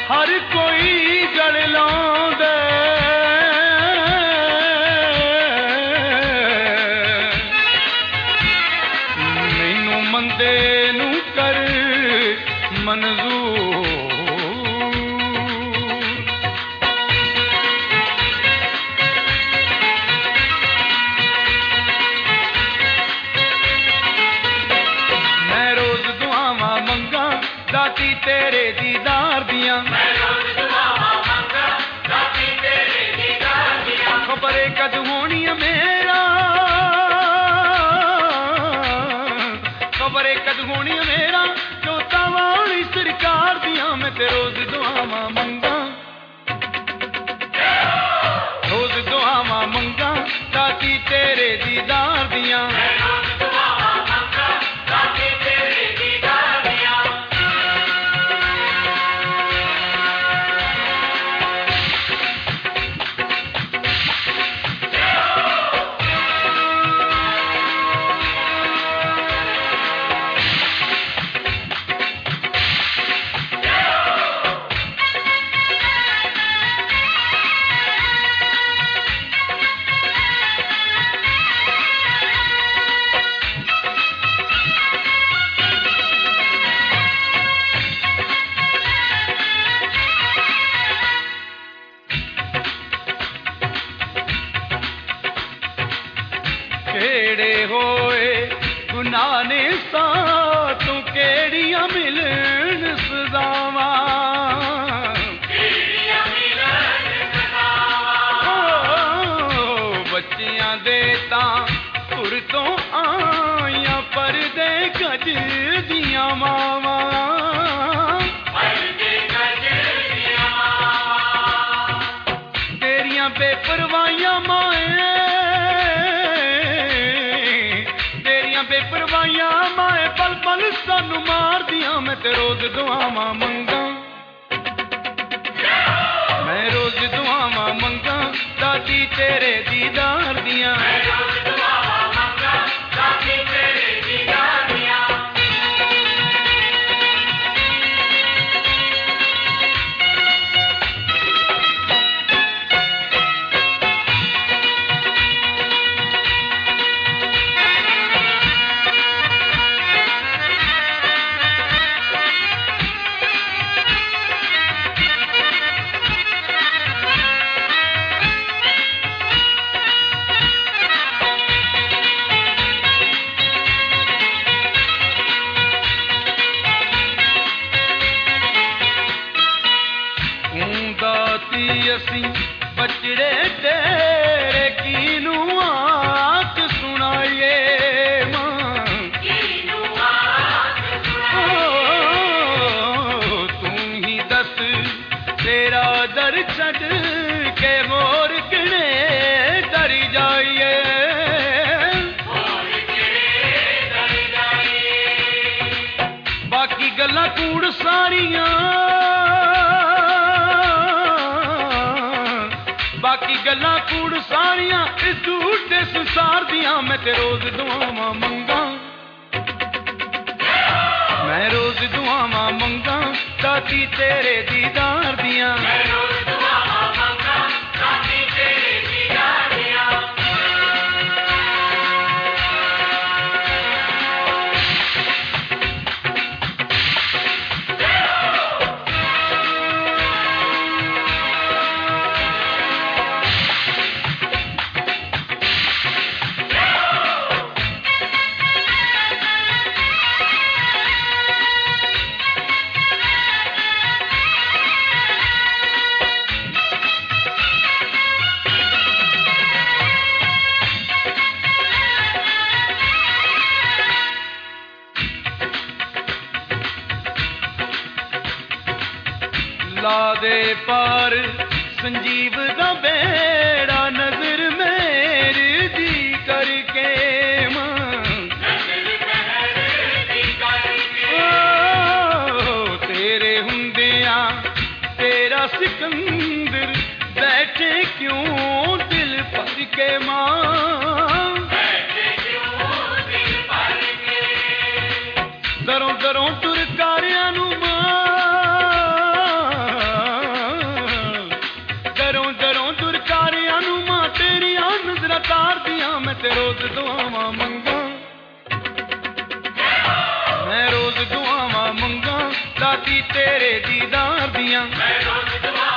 हर कोई गल लाउंदा मैनू मंदे नू कर मंजूर मैं रोज दुआवां मंगा दाती तेरे दीदार दियां खबर कद होनी मेरा खबर कद होनी मेरा जोता वाली सरकार दियां मैं ते रोज दुआवां मंगा रोज दुआवां मंगा दाती तेरे दीदार दियां केड़े होए गुनाह ने सातों केड़ियां मिलन सजावां बच्चियां दे तां तुर तो आइयां परदे गज दियां मावां तेरियां बेपरवाहियां माए बेपरवाहियां माए पल पल सानू मार दियां मैं ते रोज दुआवां मंगा मैं रोज दुआवां मंगा दाती तेरे दीदार दियां असी बचड़े तेरे कीनू आख सुनाइए तू ही दस तेरा दर छड़ के होर किने डर जाइए बाकी गल्लां कूड़ सारियां बाकी गल्लां कूड़ सारियां इस झूठे संसार दियां मैं ते रोज दुआवां मंगा मैं रोज दुआवां मंगा दाती तेरे दीदार दियां ला दे पार संजीव दा बेड़ा नजर मेरी दी करके तेरे हुंदिया तेरा सिकंदर बैठे क्यों दिल भर के दरों दरों तुर कारियां नू ਤੇਰੇ ਦੀਦਾਰ ਦੀਆਂ। ਮੈਂ ਰੋਜ਼ ਦੁਆ